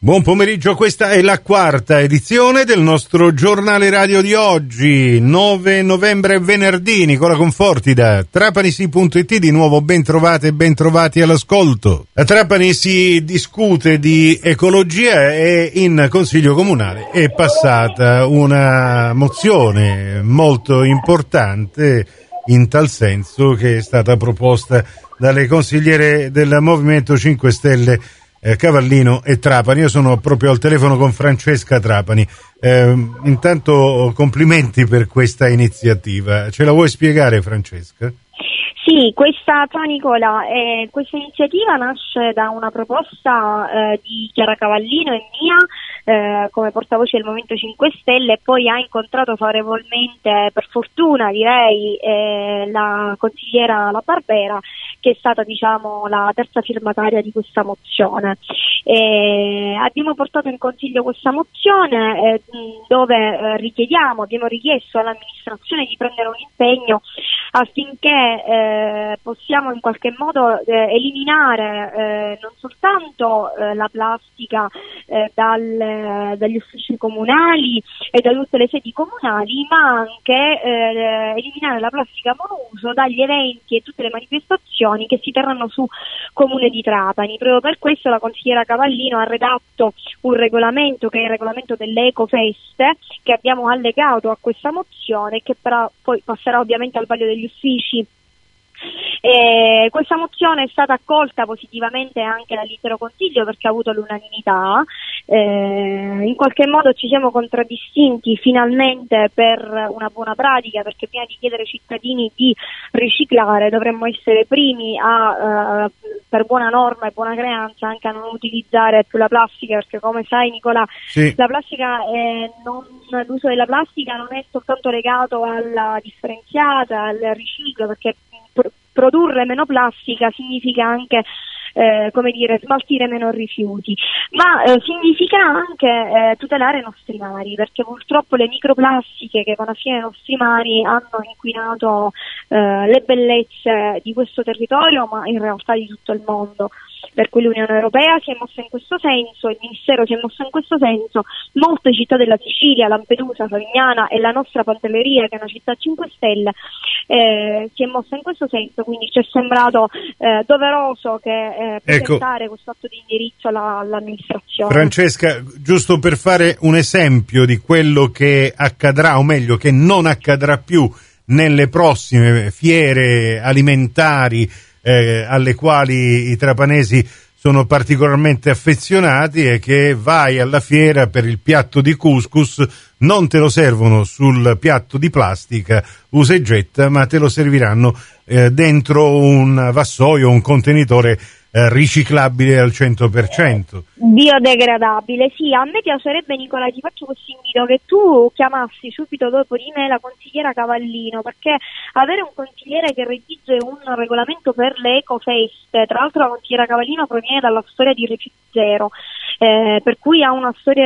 Buon pomeriggio, questa è la quarta edizione del nostro giornale radio di oggi, 9 novembre venerdì. Nicola Conforti da Trapanisi.it, di nuovo ben trovate e ben trovati all'ascolto. A Trapani si discute di ecologia e in Consiglio Comunale è passata una mozione molto importante in tal senso, che è stata proposta dalle consigliere del Movimento 5 Stelle Cavallino e Trapani. Io sono proprio al telefono con Francesca Trapani. Intanto complimenti per questa iniziativa. Ce la vuoi spiegare, Francesca? Sì, questa iniziativa nasce da una proposta di Chiara Cavallino e mia come portavoce del Movimento 5 Stelle, e poi ha incontrato favorevolmente, per fortuna direi, la consigliera La Barbera, che è stata la terza firmataria di questa mozione. Abbiamo portato in consiglio questa mozione dove abbiamo richiesto all'amministrazione di prendere un impegno affinché possiamo in qualche modo eliminare non soltanto la plastica dagli uffici comunali e da tutte le sedi comunali, ma anche eliminare la plastica monouso dagli eventi e tutte le manifestazioni che si terranno su Comune di Trapani. Proprio per questo la consigliera Cavallino ha redatto un regolamento, che è il regolamento delle ecofeste, che abbiamo allegato a questa mozione, che però poi passerà ovviamente al vaglio degli uffici. Questa mozione è stata accolta positivamente anche dall'intero Consiglio, perché ha avuto l'unanimità. In qualche modo ci siamo contraddistinti finalmente per una buona pratica, perché prima di chiedere ai cittadini di riciclare dovremmo essere primi per buona norma e buona creanza, anche a non utilizzare più la plastica, perché come sai, Nicola, sì, la plastica l'uso della plastica non è soltanto legato alla differenziata, al riciclo, perché produrre meno plastica significa anche smaltire meno rifiuti, ma significa anche tutelare i nostri mari, perché purtroppo le microplastiche che vanno a finire nei nostri mari hanno inquinato le bellezze di questo territorio, ma in realtà di tutto il mondo. Per cui l'Unione Europea si è mossa in questo senso, il Ministero si è mosso in questo senso, molte città della Sicilia, Lampedusa, Favignana e la nostra Pantelleria, che è una città 5 Stelle, si è mossa in questo senso, quindi ci è sembrato doveroso che presentare questo atto di indirizzo all'amministrazione. Francesca, giusto per fare un esempio di quello che accadrà, o meglio che non accadrà più nelle prossime fiere alimentari alle quali i trapanesi sono particolarmente affezionati, e che vai alla fiera per il piatto di couscous, non te lo servono sul piatto di plastica usa e getta, ma te lo serviranno dentro un vassoio, un contenitore riciclabile al 100%. Biodegradabile, sì. A me piacerebbe, Nicola, ti faccio questo invito, che tu chiamassi subito dopo di me la consigliera Cavallino, perché avere un consigliere che redige un regolamento per le ecofeste, tra l'altro la consigliera Cavallino proviene dalla storia di Rifiuti Zero, per cui ha una storia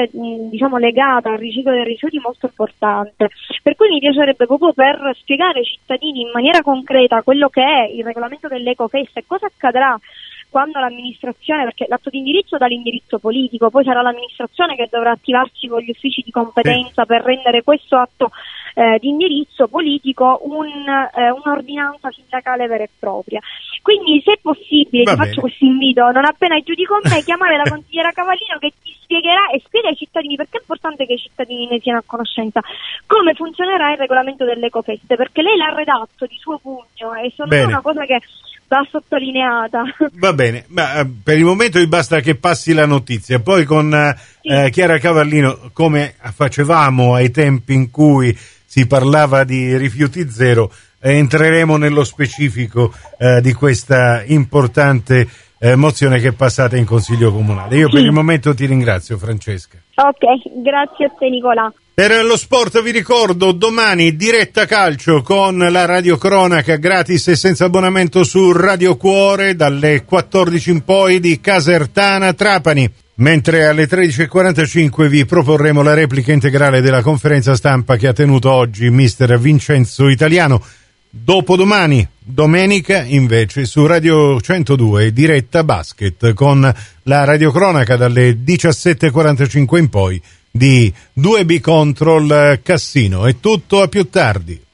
legata al riciclo dei rifiuti molto importante, per cui mi piacerebbe, proprio per spiegare ai cittadini in maniera concreta quello che è il regolamento delle ecofeste e cosa accadrà quando l'amministrazione, perché l'atto di indirizzo dà l'indirizzo politico, poi sarà l'amministrazione che dovrà attivarsi con gli uffici di competenza per rendere questo atto di indirizzo politico un'ordinanza sindacale vera e propria. Quindi, se è possibile, ti faccio questo invito, non appena giù di con me, chiamare la consigliera Cavallino, che ti spiegherà e spiega ai cittadini, perché è importante che i cittadini ne siano a conoscenza, come funzionerà il regolamento delle ecofeste, perché lei l'ha redatto di suo pugno e è una cosa che va sottolineata. Va bene, ma per il momento vi basta che passi la notizia, poi con Chiara Cavallino, come facevamo ai tempi in cui si parlava di Rifiuti Zero, entreremo nello specifico di questa importante mozione che è passata in Consiglio Comunale. Io per il momento ti ringrazio, Francesca. Ok, grazie a te, Nicola. Per lo sport vi ricordo, domani diretta calcio con la radiocronaca gratis e senza abbonamento su Radio Cuore dalle 14 in poi di Casertana Trapani, mentre alle 13.45 vi proporremo la replica integrale della conferenza stampa che ha tenuto oggi mister Vincenzo Italiano. Dopodomani, domenica, invece, su Radio 102, diretta basket, con la radiocronaca dalle 17:45 in poi di 2B contro il Cassino. È tutto, a più tardi.